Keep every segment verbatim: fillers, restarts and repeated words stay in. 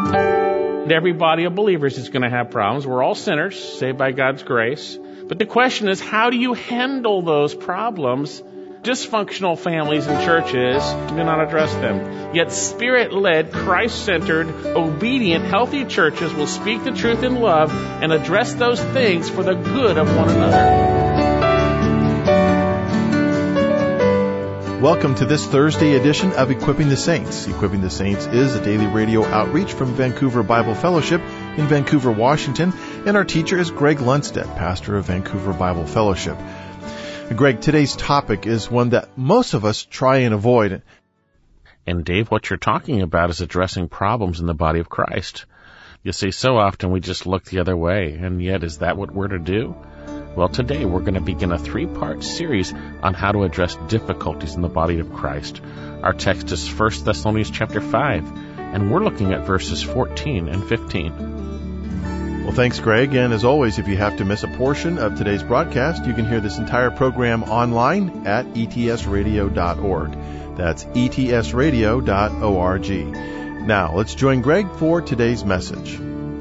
And every body of believers is going to have problems. We're all sinners, saved by God's grace. But the question is, how do you handle those problems? Dysfunctional families and churches do not address them. Yet Spirit-led, Christ-centered, obedient, healthy churches will speak the truth in love and address those things for the good of one another. Welcome to this Thursday edition of Equipping the Saints. Equipping the Saints is a daily radio outreach from Vancouver Bible Fellowship in Vancouver, Washington, and our teacher is Greg Lundstedt, pastor of Vancouver Bible Fellowship. Greg, today's topic is one that most of us try and avoid. And Dave, what you're talking about is addressing problems in the body of Christ. You see, so often we just look the other way, and yet is that what we're to do? Well, today we're going to begin a three-part series on how to address difficulties in the body of Christ. Our text is First Thessalonians chapter five, and we're looking at verses fourteen and fifteen. Well, thanks, Greg. And as always, if you have to miss a portion of today's broadcast, you can hear this entire program online at e t s radio dot org. That's e t s radio dot org. Now, let's join Greg for today's message.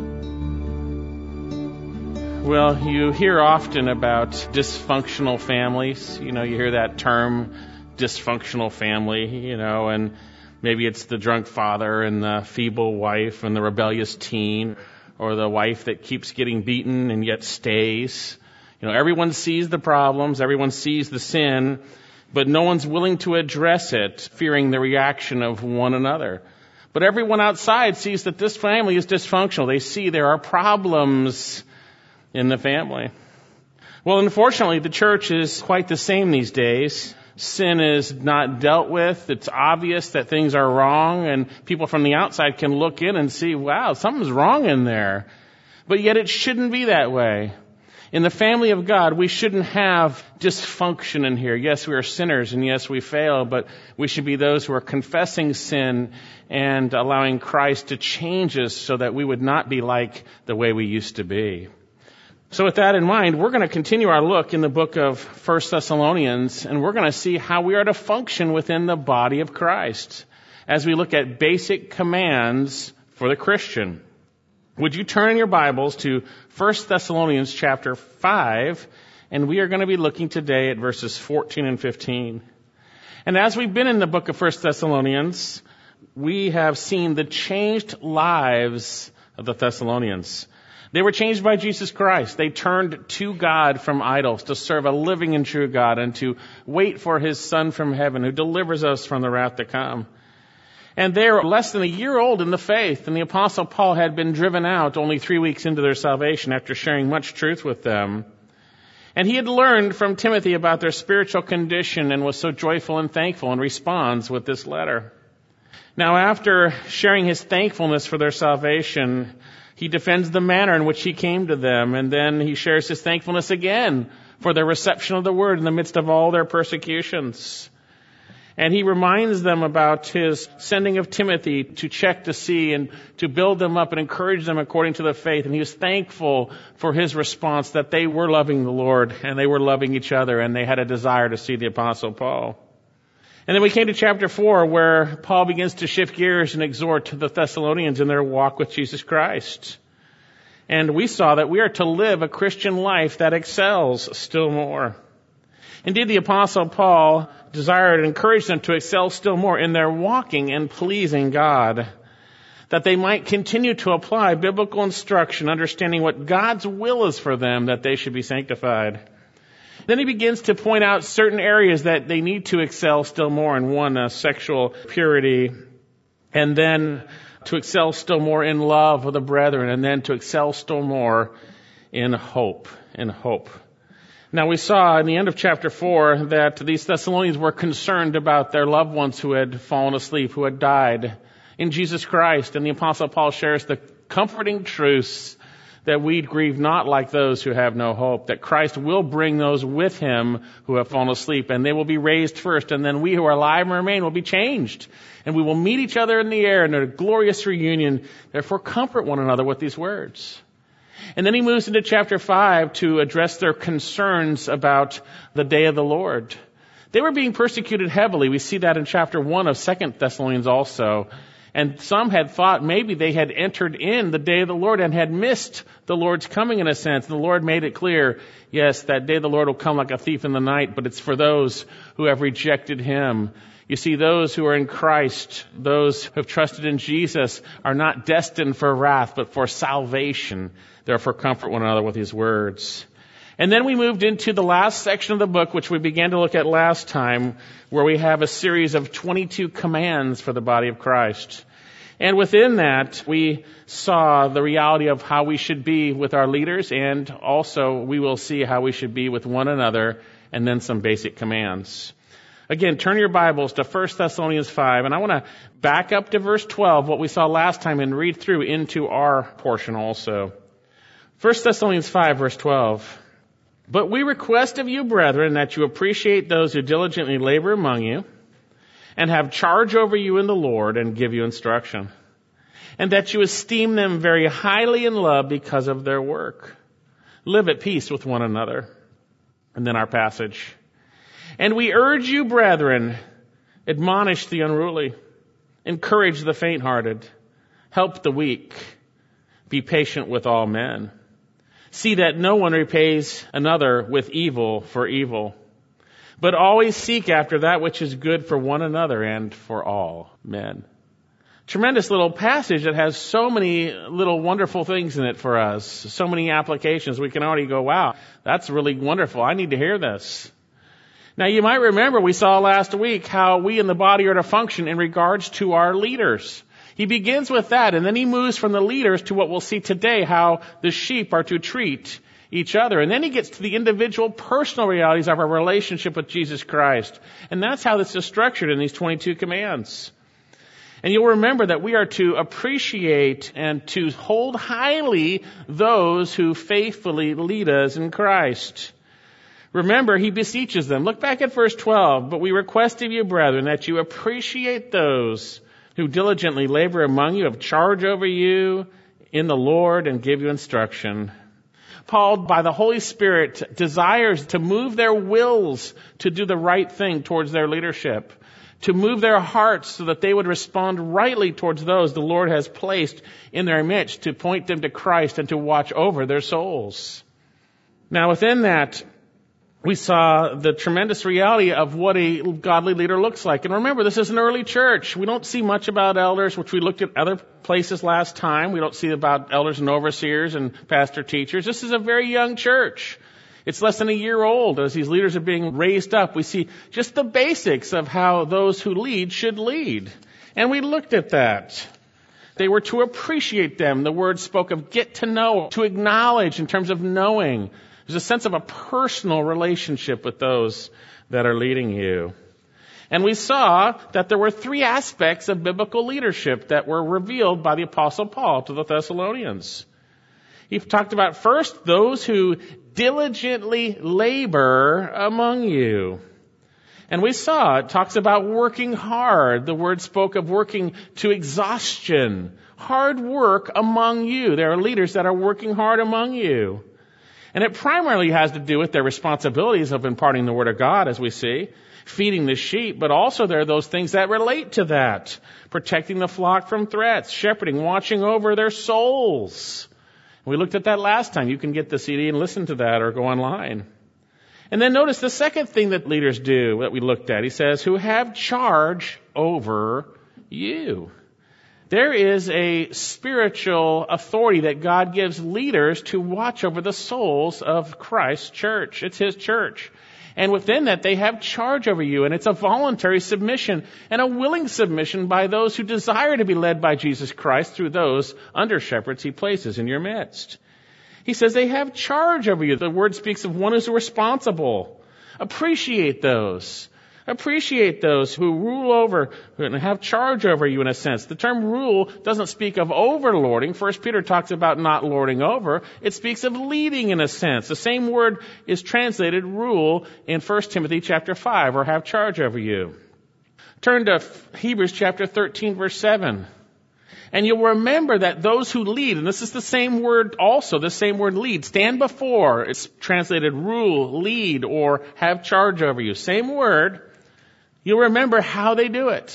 Well, you hear often about dysfunctional families. You know, you hear that term, dysfunctional family, you know, and maybe it's the drunk father and the feeble wife and the rebellious teen, or the wife that keeps getting beaten and yet stays. You know, everyone sees the problems, everyone sees the sin, but no one's willing to address it, fearing the reaction of one another. But everyone outside sees that this family is dysfunctional. They see there are problems in the family. Well, unfortunately, the church is quite the same these days. Sin is not dealt with. It's obvious that things are wrong, and people from the outside can look in and see, wow, something's wrong in there. But yet it shouldn't be that way. In the family of God, we shouldn't have dysfunction in here. Yes, we are sinners, and yes, we fail, but we should be those who are confessing sin and allowing Christ to change us so that we would not be like the way we used to be. So with that in mind, we're going to continue our look in the book of First Thessalonians, and we're going to see how we are to function within the body of Christ as we look at basic commands for the Christian. Would you turn in your Bibles to First Thessalonians chapter five, and we are going to be looking today at verses fourteen and fifteen. And as we've been in the book of First Thessalonians, we have seen the changed lives of the Thessalonians. They were changed by Jesus Christ. They turned to God from idols to serve a living and true God and to wait for His Son from heaven who delivers us from the wrath to come. And they are less than a year old in the faith, and the Apostle Paul had been driven out only three weeks into their salvation after sharing much truth with them. And he had learned from Timothy about their spiritual condition and was so joyful and thankful and responds with this letter. Now, after sharing his thankfulness for their salvation, he defends the manner in which he came to them, and then he shares his thankfulness again for their reception of the word in the midst of all their persecutions. And he reminds them about his sending of Timothy to check to see and to build them up and encourage them according to the faith. And he was thankful for his response that they were loving the Lord and they were loving each other and they had a desire to see the Apostle Paul. And then we came to chapter four, where Paul begins to shift gears and exhort the Thessalonians in their walk with Jesus Christ. And we saw that we are to live a Christian life that excels still more. Indeed, the Apostle Paul desired and encouraged them to excel still more in their walking and pleasing God, that they might continue to apply biblical instruction, understanding what God's will is for them, that they should be sanctified. Then he begins to point out certain areas that they need to excel still more in. One, uh, sexual purity, and then to excel still more in love of the brethren, and then to excel still more in hope, in hope. Now we saw in the end of chapter four that these Thessalonians were concerned about their loved ones who had fallen asleep, who had died in Jesus Christ. And the Apostle Paul shares the comforting truths that we grieve not like those who have no hope, that Christ will bring those with him who have fallen asleep, and they will be raised first, and then we who are alive and remain will be changed, and we will meet each other in the air in a glorious reunion. Therefore, comfort one another with these words. And then he moves into chapter five to address their concerns about the day of the Lord. They were being persecuted heavily. We see that in chapter one of Second Thessalonians also. And some had thought maybe they had entered in the day of the Lord and had missed the Lord's coming in a sense. The Lord made it clear, yes, that day of the Lord will come like a thief in the night, but it's for those who have rejected Him. You see, those who are in Christ, those who have trusted in Jesus, are not destined for wrath, but for salvation. Therefore, comfort one another with His words. And then we moved into the last section of the book, which we began to look at last time, where we have a series of twenty-two commands for the body of Christ. And within that, we saw the reality of how we should be with our leaders, and also we will see how we should be with one another, and then some basic commands. Again, turn your Bibles to First Thessalonians five, and I want to back up to verse twelve, what we saw last time, and read through into our portion also. First Thessalonians five, verse twelve. But we request of you, brethren, that you appreciate those who diligently labor among you and have charge over you in the Lord and give you instruction, and that you esteem them very highly in love because of their work. Live at peace with one another. And then our passage. And we urge you, brethren, admonish the unruly, encourage the faint-hearted, help the weak, be patient with all men. See that no one repays another with evil for evil, but always seek after that which is good for one another and for all men. Tremendous little passage that has so many little wonderful things in it for us, so many applications. We can already go, wow, that's really wonderful. I need to hear this. Now, you might remember we saw last week how we in the body are to function in regards to our leaders. He begins with that, and then he moves from the leaders to what we'll see today, how the sheep are to treat each other. And then he gets to the individual personal realities of our relationship with Jesus Christ. And that's how this is structured in these twenty-two commands. And you'll remember that we are to appreciate and to hold highly those who faithfully lead us in Christ. Remember, he beseeches them. Look back at verse twelve. But we request of you, brethren, that you appreciate those who diligently labor among you, have charge over you in the Lord, and give you instruction. Paul, by the Holy Spirit, desires to move their wills to do the right thing towards their leadership, to move their hearts so that they would respond rightly towards those the Lord has placed in their midst, to point them to Christ and to watch over their souls. Now, within that, we saw the tremendous reality of what a godly leader looks like. And remember, this is an early church. We don't see much about elders, which we looked at other places last time. We don't see about elders and overseers and pastor teachers. This is a very young church. It's less than a year old. As these leaders are being raised up, we see just the basics of how those who lead should lead. And we looked at that. They were to appreciate them. The word spoke of get to know, to acknowledge in terms of knowing. There's a sense of a personal relationship with those that are leading you. And we saw that there were three aspects of biblical leadership that were revealed by the Apostle Paul to the Thessalonians. He talked about first those who diligently labor among you. And we saw it talks about working hard. The word spoke of working to exhaustion. Hard work among you. There are leaders that are working hard among you. And it primarily has to do with their responsibilities of imparting the Word of God, as we see, feeding the sheep, but also there are those things that relate to that. Protecting the flock from threats, shepherding, watching over their souls. We looked at that last time. You can get the C D and listen to that or go online. And then notice the second thing that leaders do that we looked at. He says, who have charge over you. There is a spiritual authority that God gives leaders to watch over the souls of Christ's church. It's His church. And within that, they have charge over you. And it's a voluntary submission and a willing submission by those who desire to be led by Jesus Christ through those under shepherds He places in your midst. He says they have charge over you. The word speaks of one who's responsible. Appreciate those. Appreciate those who rule over and have charge over you in a sense. The term rule doesn't speak of overlording. First Peter talks about not lording over. It speaks of leading in a sense. The same word is translated rule in First Timothy chapter five, or have charge over you. Turn to Hebrews chapter thirteen, verse seven. And you'll remember that those who lead, and this is the same word also, the same word lead, stand before. It's translated rule, lead, or have charge over you. Same word. You'll remember how they do it.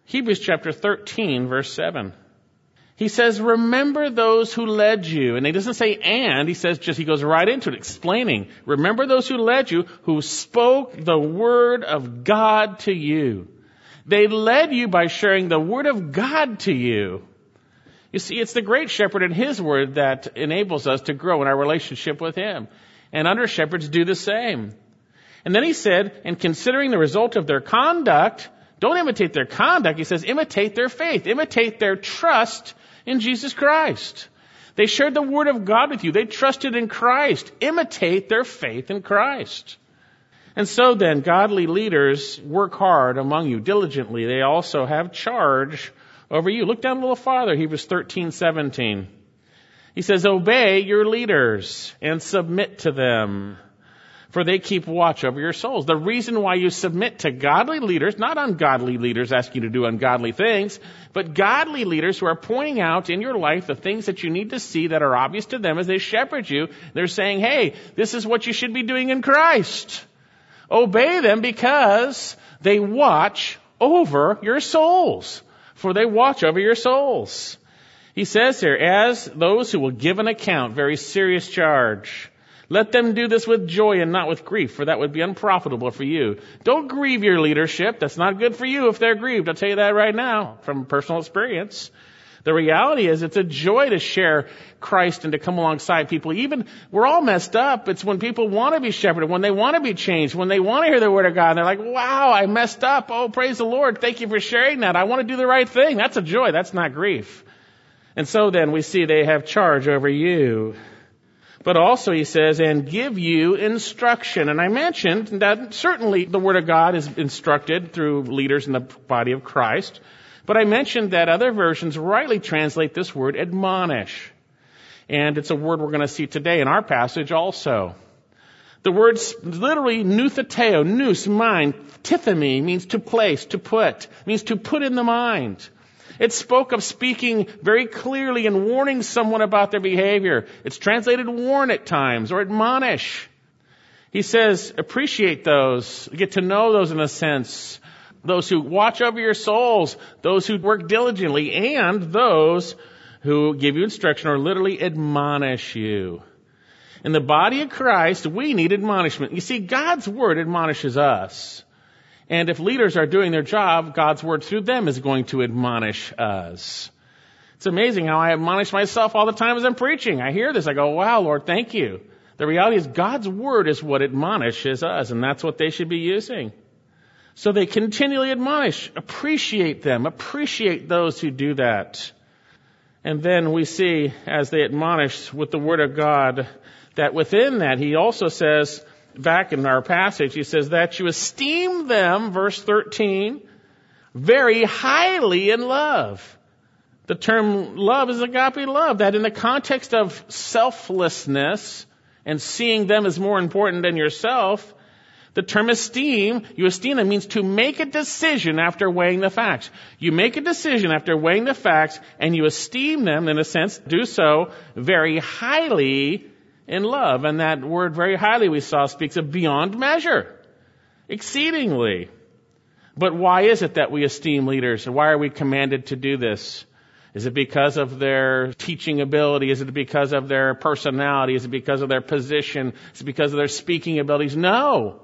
Hebrews chapter thirteen, verse seven. He says, remember those who led you. And he doesn't say and, he says just, he goes right into it, explaining. Remember those who led you, who spoke the word of God to you. They led you by sharing the word of God to you. You see, it's the great shepherd and his word that enables us to grow in our relationship with him. And under shepherds do the same. And then he said, and considering the result of their conduct, don't imitate their conduct. He says, imitate their faith, imitate their trust in Jesus Christ. They shared the word of God with you. They trusted in Christ. Imitate their faith in Christ. And so then, godly leaders work hard among you diligently. They also have charge over you. Look down a little farther, Hebrews thirteen seventeen. He says, obey your leaders and submit to them, for they keep watch over your souls. The reason why you submit to godly leaders, not ungodly leaders asking you to do ungodly things, but godly leaders who are pointing out in your life the things that you need to see that are obvious to them as they shepherd you. They're saying, hey, this is what you should be doing in Christ. Obey them because they watch over your souls. For they watch over your souls. He says here, as those who will give an account, very serious charge. Let them do this with joy and not with grief, for that would be unprofitable for you. Don't grieve your leadership. That's not good for you if they're grieved. I'll tell you that right now from personal experience. The reality is it's a joy to share Christ and to come alongside people. Even we're all messed up. It's when people want to be shepherded, when they want to be changed, when they want to hear the word of God. And they're like, wow, I messed up. Oh, praise the Lord. Thank you for sharing that. I want to do the right thing. That's a joy. That's not grief. And so then we see they have charge over you. But also he says, and give you instruction. And I mentioned that certainly the word of God is instructed through leaders in the body of Christ. But I mentioned that other versions rightly translate this word admonish. And it's a word we're going to see today in our passage also. The word's literally noutheteo, nous, mind. Tithemi means to place, to put, means to put in the mind. It spoke of speaking very clearly and warning someone about their behavior. It's translated warn at times or admonish. He says appreciate those, get to know those in a sense. Those who watch over your souls, those who work diligently, and those who give you instruction or literally admonish you. In the body of Christ, we need admonishment. You see, God's word admonishes us. And if leaders are doing their job, God's word through them is going to admonish us. It's amazing how I admonish myself all the time as I'm preaching. I hear this, I go, wow, Lord, thank you. The reality is God's word is what admonishes us, and that's what they should be using. So they continually admonish, appreciate them, appreciate those who do that. And then we see, as they admonish with the word of God, that within that, he also says, back in our passage, he says that you esteem them, verse thirteen, very highly in love. The term love is agape love, that in the context of selflessness and seeing them as more important than yourself, the term esteem, you esteem them means to make a decision after weighing the facts. You make a decision after weighing the facts and you esteem them, in a sense, do so very highly in love. And that word very highly we saw speaks of beyond measure, exceedingly. But why is it that we esteem leaders? Why are we commanded to do this? Is it because of their teaching ability? Is it because of their personality? Is it because of their position? Is it because of their speaking abilities? No.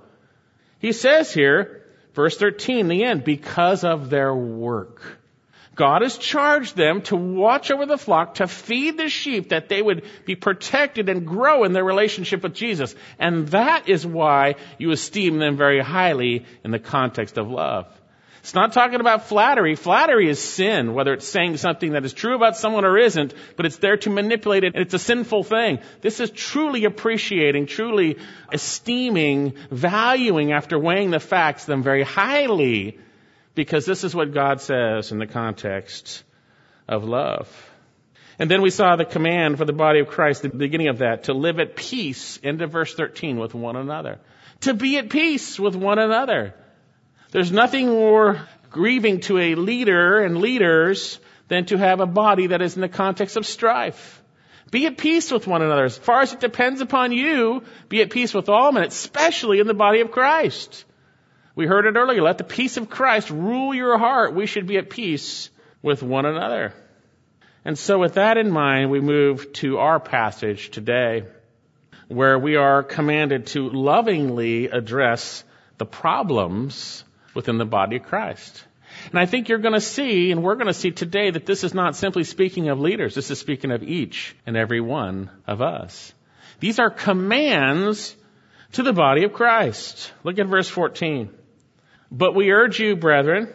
He says here, verse thirteen, the end, because of their work. God has charged them to watch over the flock, to feed the sheep, that they would be protected and grow in their relationship with Jesus. And that is why you esteem them very highly in the context of love. It's not talking about flattery. Flattery is sin, whether it's saying something that is true about someone or isn't, but it's there to manipulate it. It's a sinful thing. This is truly appreciating, truly esteeming, valuing after weighing the facts, them very highly, because this is what God says in the context of love. And then we saw the command for the body of Christ, the beginning of that, to live at peace, into verse thirteen, with one another. To be at peace with one another. There's nothing more grieving to a leader and leaders than to have a body that is in the context of strife. Be at peace with one another. As far as it depends upon you, be at peace with all men, especially in the body of Christ. We heard it earlier. Let the peace of Christ rule your heart. We should be at peace with one another. And so with that in mind, we move to our passage today, where we are commanded to lovingly address the problems within the body of Christ. And I think you're going to see, and we're going to see today, that this is not simply speaking of leaders. This is speaking of each and every one of us. These are commands to the body of Christ. Look at verse fourteen. But we urge you, brethren,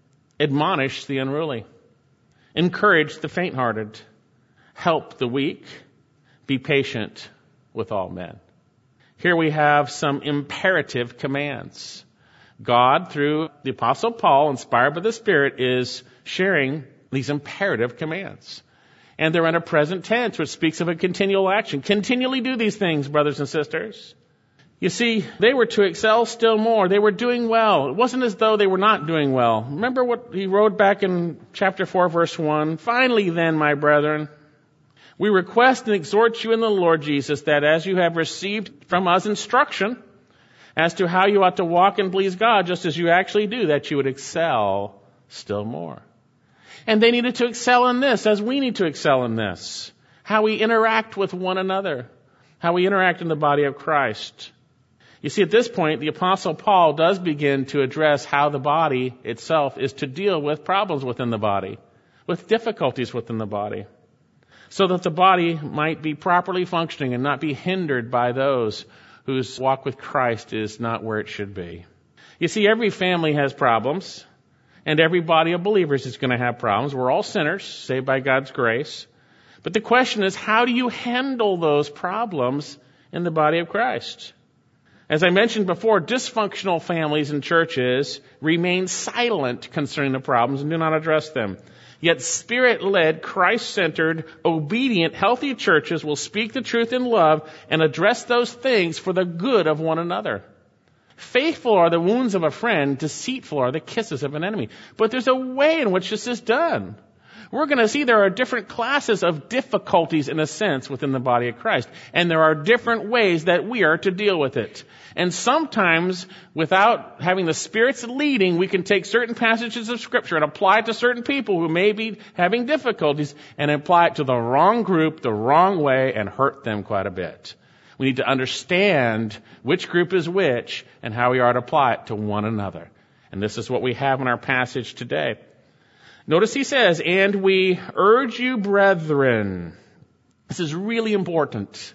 admonish the unruly, encourage the faint-hearted, help the weak, be patient with all men. Here we have some imperative commands. God, through the Apostle Paul, inspired by the Spirit, is sharing these imperative commands. And they're in a present tense, which speaks of a continual action. Continually do these things, brothers and sisters. You see, they were to excel still more. They were doing well. It wasn't as though they were not doing well. Remember what he wrote back in chapter four, verse one? Finally then, my brethren, we request and exhort you in the Lord Jesus that as you have received from us instruction as to how you ought to walk and please God, just as you actually do, that you would excel still more. And they needed to excel in this, as we need to excel in this. How we interact with one another. How we interact in the body of Christ. You see, at this point, the Apostle Paul does begin to address how the body itself is to deal with problems within the body, with difficulties within the body, so that the body might be properly functioning and not be hindered by those whose walk with Christ is not where it should be. You see, every family has problems, and every body of believers is going to have problems. We're all sinners, saved by God's grace. But the question is, how do you handle those problems in the body of Christ? As I mentioned before, dysfunctional families and churches remain silent concerning the problems and do not address them. Yet Spirit-led, Christ-centered, obedient, healthy churches will speak the truth in love and address those things for the good of one another. Faithful are the wounds of a friend, deceitful are the kisses of an enemy. But there's a way in which this is done. We're going to see there are different classes of difficulties, in a sense, within the body of Christ. And there are different ways that we are to deal with it. And sometimes, without having the Spirit's leading, we can take certain passages of Scripture and apply it to certain people who may be having difficulties and apply it to the wrong group, the wrong way, and hurt them quite a bit. We need to understand which group is which and how we are to apply it to one another. And this is what we have in our passage today. Notice he says, and we urge you, brethren. This is really important.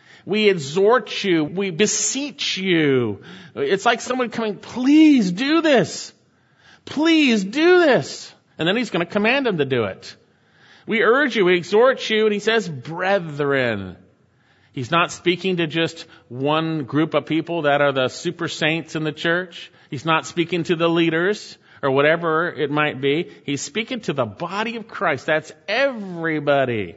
We exhort you. We beseech you. It's like someone coming, please do this. Please do this. And then he's going to command them to do it. We urge you, we exhort you, and he says, brethren. He's not speaking to just one group of people that are the super saints in the church. He's not speaking to the leaders or whatever it might be. He's speaking to the body of Christ. That's everybody.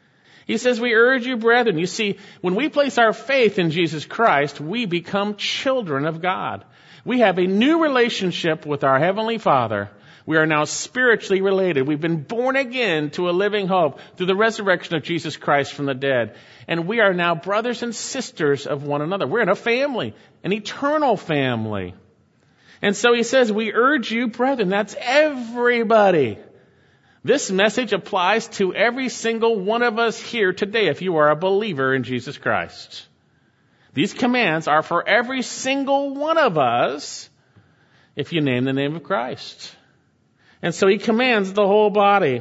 He says, we urge you, brethren. You see, when we place our faith in Jesus Christ, we become children of God. We have a new relationship with our Heavenly Father. We are now spiritually related. We've been born again to a living hope through the resurrection of Jesus Christ from the dead. And we are now brothers and sisters of one another. We're in a family, an eternal family. And so he says, we urge you, brethren. That's everybody. This message applies to every single one of us here today if you are a believer in Jesus Christ. These commands are for every single one of us if you name the name of Christ. And so he commands the whole body.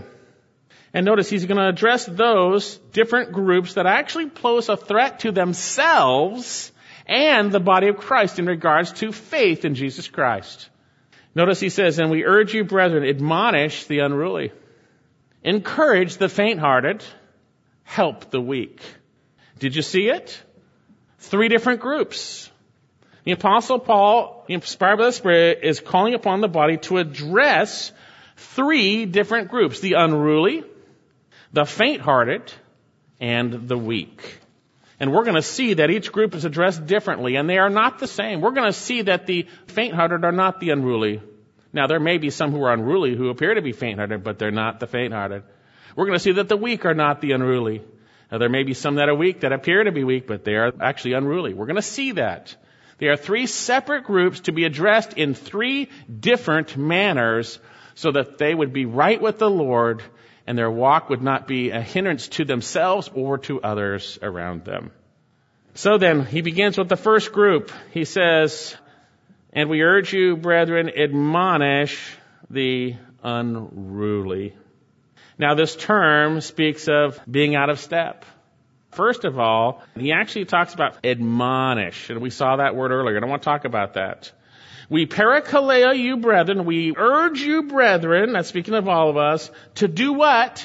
And notice he's going to address those different groups that actually pose a threat to themselves and the body of Christ in regards to faith in Jesus Christ. Notice he says, and we urge you, brethren, admonish the unruly. Encourage the faint-hearted. Help the weak. Did you see it? Three different groups. The Apostle Paul, inspired by the Spirit, is calling upon the body to address three different groups. The unruly, the faint-hearted, and the weak. And we're going to see that each group is addressed differently, and they are not the same. We're going to see that the faint-hearted are not the unruly. Now, there may be some who are unruly who appear to be faint-hearted, but they're not the faint-hearted. We're going to see that the weak are not the unruly. Now, there may be some that are weak that appear to be weak, but they are actually unruly. We're going to see that. They are three separate groups to be addressed in three different manners so that they would be right with the Lord and their walk would not be a hindrance to themselves or to others around them. So then, he begins with the first group. He says, "And we urge you, brethren, admonish the unruly." Now, this term speaks of being out of step. First of all, he actually talks about admonish, and we saw that word earlier. I don't want to talk about that. We parakaleo you, brethren, we urge you, brethren, that's speaking of all of us, to do what?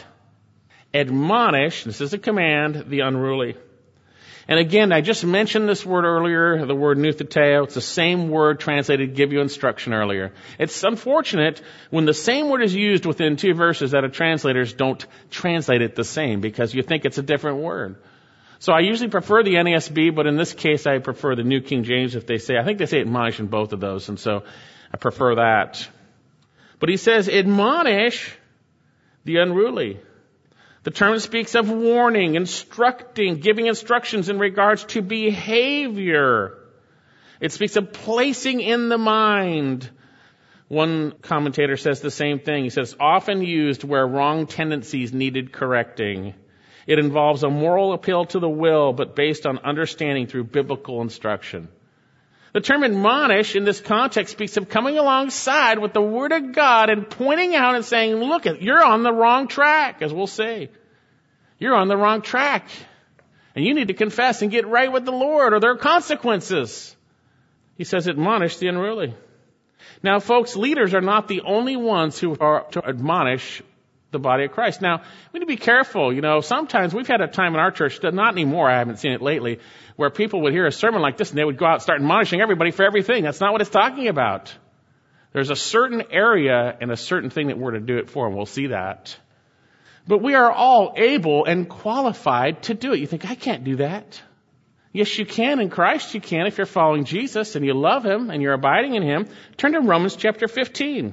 Admonish, this is a command, the unruly. And again, I just mentioned this word earlier, the word nutheteo. It's the same word translated give you instruction earlier. It's unfortunate when the same word is used within two verses that our translators don't translate it the same because you think it's a different word. So I usually prefer the N A S B, but in this case I prefer the New King James if they say, I think they say admonish in both of those, and so I prefer that. But he says, admonish the unruly. The term speaks of warning, instructing, giving instructions in regards to behavior. It speaks of placing in the mind. One commentator says the same thing. He says, often used where wrong tendencies needed correcting. It involves a moral appeal to the will, but based on understanding through biblical instruction. The term admonish in this context speaks of coming alongside with the Word of God and pointing out and saying, look, you're on the wrong track, as we'll say. You're on the wrong track. And you need to confess and get right with the Lord, or there are consequences. He says, admonish the unruly. Now, folks, leaders are not the only ones who are to admonish the body of Christ. Now, we need to be careful. You know, sometimes we've had a time in our church, not anymore, I haven't seen it lately, where people would hear a sermon like this and they would go out and start admonishing everybody for everything. That's not what it's talking about. There's a certain area and a certain thing that we're to do it for, and we'll see that. But we are all able and qualified to do it. You think, I can't do that. Yes, you can. In Christ you can if you're following Jesus and you love Him and you're abiding in Him. Turn to Romans chapter fifteen.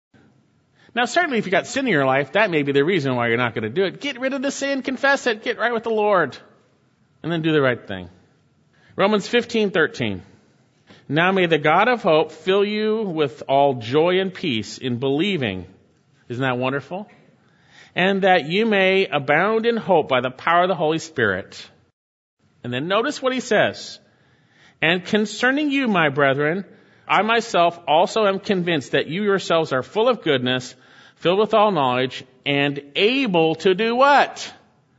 Now, certainly if you've got sin in your life, that may be the reason why you're not going to do it. Get rid of the sin, confess it, get right with the Lord, and then do the right thing. Romans fifteen thirteen. Now may the God of hope fill you with all joy and peace in believing. Isn't that wonderful? And that you may abound in hope by the power of the Holy Spirit. And then notice what he says. And concerning you, my brethren, I myself also am convinced that you yourselves are full of goodness, filled with all knowledge, and able to do what?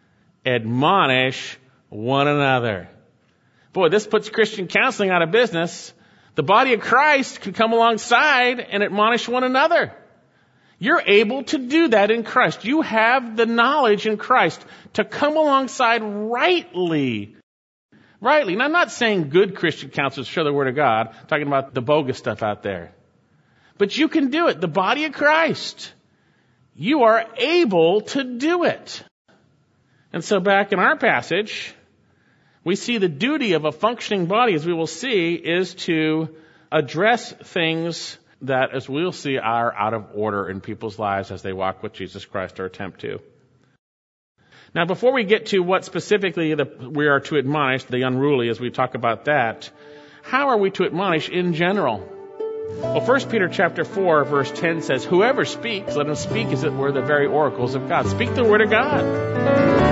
Admonish one another. Boy, this puts Christian counseling out of business. The body of Christ can come alongside and admonish one another. You're able to do that in Christ. You have the knowledge in Christ to come alongside rightly. Rightly. And I'm not saying good Christian counselors share the Word of God. I'm talking about the bogus stuff out there. But you can do it. The body of Christ. You are able to do it. And so back in our passage, we see the duty of a functioning body, as we will see, is to address things that, as we'll see, are out of order in people's lives as they walk with Jesus Christ or attempt to. Now, before we get to what specifically the, we are to admonish, the unruly, as we talk about that, how are we to admonish in general? Well, First Peter chapter four, verse ten says, whoever speaks, let him speak as it were the very oracles of God. Speak the word of God.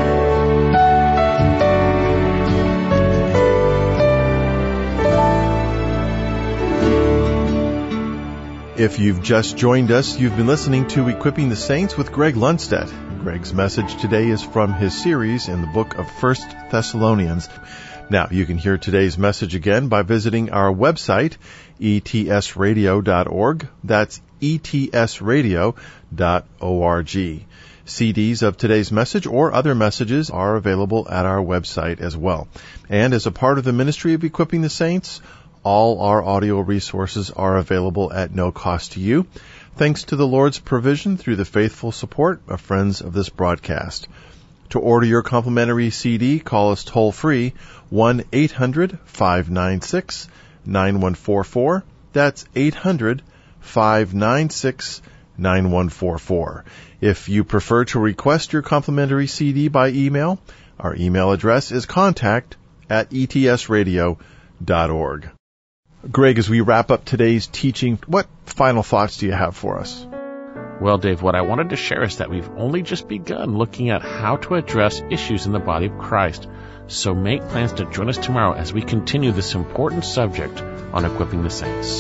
If you've just joined us, you've been listening to Equipping the Saints with Greg Lundstedt. Greg's message today is from his series in the book of First Thessalonians. Now, you can hear today's message again by visiting our website, e t s radio dot org. That's e t s radio dot org. C Ds of today's message or other messages are available at our website as well. And as a part of the ministry of Equipping the Saints, all our audio resources are available at no cost to you, thanks to the Lord's provision through the faithful support of friends of this broadcast. To order your complimentary C D, call us toll-free, one eight hundred five nine six nine one four four. That's eight hundred five nine six nine one four four. If you prefer to request your complimentary C D by email, our email address is contact at e t s radio dot org. Greg, as we wrap up today's teaching, what final thoughts do you have for us? Well, Dave, what I wanted to share is that we've only just begun looking at how to address issues in the body of Christ. So make plans to join us tomorrow as we continue this important subject on equipping the saints.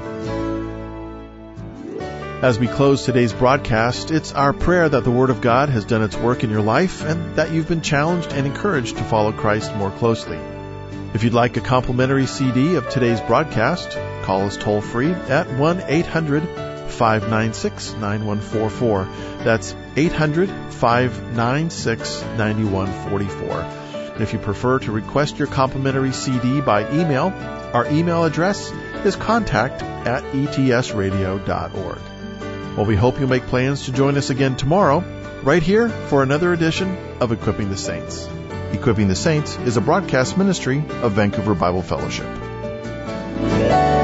As we close today's broadcast, it's our prayer that the Word of God has done its work in your life and that you've been challenged and encouraged to follow Christ more closely. If you'd like a complimentary C D of today's broadcast, call us toll-free at one eight hundred five nine six nine one four four. That's eight hundred five nine six nine one four four. And if you prefer to request your complimentary C D by email, our email address is contact at e t s radio dot org. Well, we hope you'll make plans to join us again tomorrow, right here for another edition of Equipping the Saints. Equipping the Saints is a broadcast ministry of Vancouver Bible Fellowship.